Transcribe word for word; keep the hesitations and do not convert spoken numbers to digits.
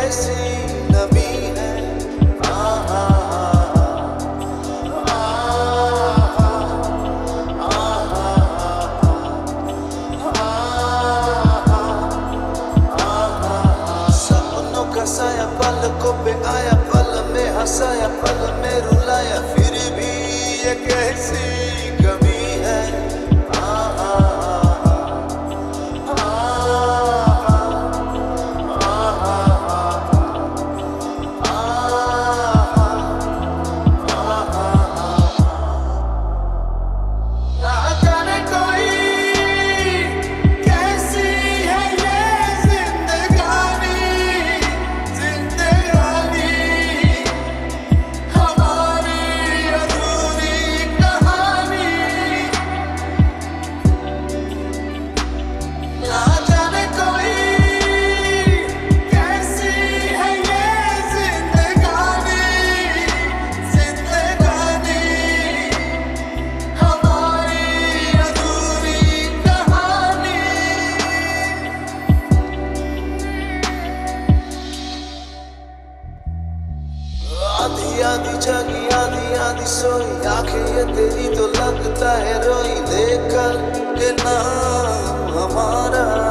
कैसी नमी है। आहा, सपनों का साया पलकों पे आया, पल में हंसाया पल में रुलाया, फिर भी ये कैसी कमी है। आहा, आधी आधी जागी आधी आधी सोई, आंखें ये तेरी तो लगता है रोई, लेकर के नाम हमारा।